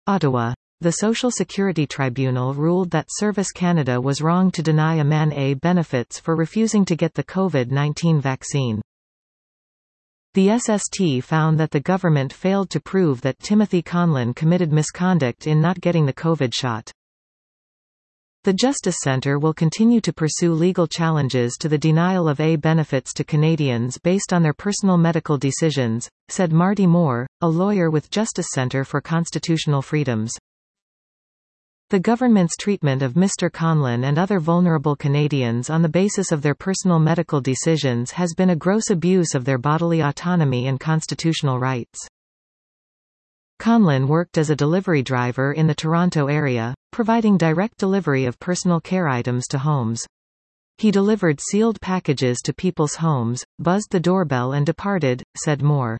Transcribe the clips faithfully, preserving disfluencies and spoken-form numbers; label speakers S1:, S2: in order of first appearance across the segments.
S1: Ottawa. The Social Security Tribunal ruled that Service Canada was wrong to deny a man A benefits for refusing to get the COVID nineteen vaccine. The S S T found that the government failed to prove that Timothy Conlon committed misconduct in not getting the COVID shot. The Justice Centre will continue to pursue legal challenges to the denial of A benefits to Canadians based on their personal medical decisions, said Marty Moore, a lawyer with Justice Centre for Constitutional Freedoms. The government's treatment of Mister Conlon and other vulnerable Canadians on the basis of their personal medical decisions has been a gross abuse of their bodily autonomy and constitutional rights. Conlon worked as a delivery driver in the Toronto area, providing direct delivery of personal care items to homes. He delivered sealed packages to people's homes, buzzed the doorbell and departed, said Moore.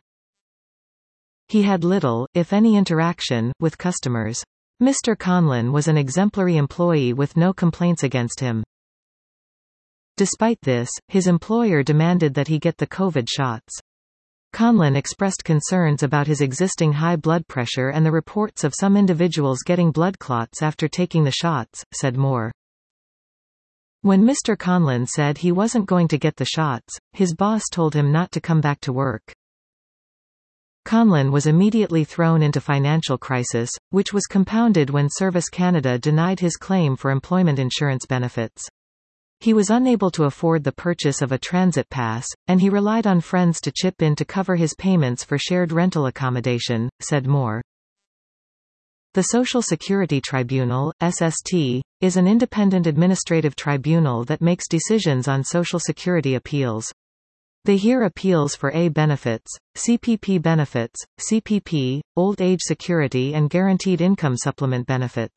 S1: He had little, if any interaction, with customers. Mister Conlon was an exemplary employee with no complaints against him. Despite this, his employer demanded that he get the COVID shots. Conlon expressed concerns about his existing high blood pressure and the reports of some individuals getting blood clots after taking the shots, said Moore. When Mister Conlon said he wasn't going to get the shots, his boss told him not to come back to work. Conlon was immediately thrown into financial crisis, which was compounded when Service Canada denied his claim for employment insurance benefits. He was unable to afford the purchase of a transit pass, and he relied on friends to chip in to cover his payments for shared rental accommodation, said Moore. The Social Security Tribunal, S S T, is an independent administrative tribunal that makes decisions on Social Security appeals. They hear appeals for A benefits, C P P benefits, C P P, Old Age Security and Guaranteed Income Supplement benefits.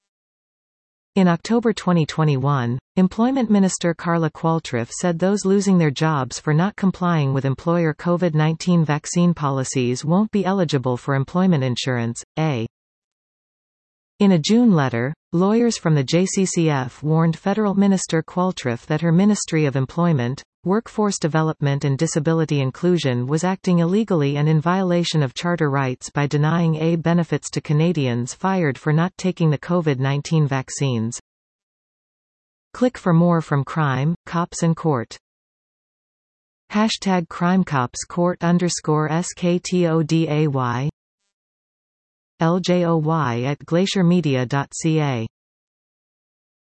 S1: In October twenty twenty-one, Employment Minister Carla Qualtrics said those losing their jobs for not complying with employer COVID nineteen vaccine policies won't be eligible for employment insurance, A. In a June letter, lawyers from the J C C F warned Federal Minister Qualtrics that her Ministry of Employment, Workforce Development and Disability Inclusion was acting illegally and in violation of charter rights by denying A benefits to Canadians fired for not taking the COVID nineteen vaccines. Click for more from Crime, Cops and Court. Hashtag CrimeCops Court underscore S K T O D A Y L J O Y at glacier media dot C A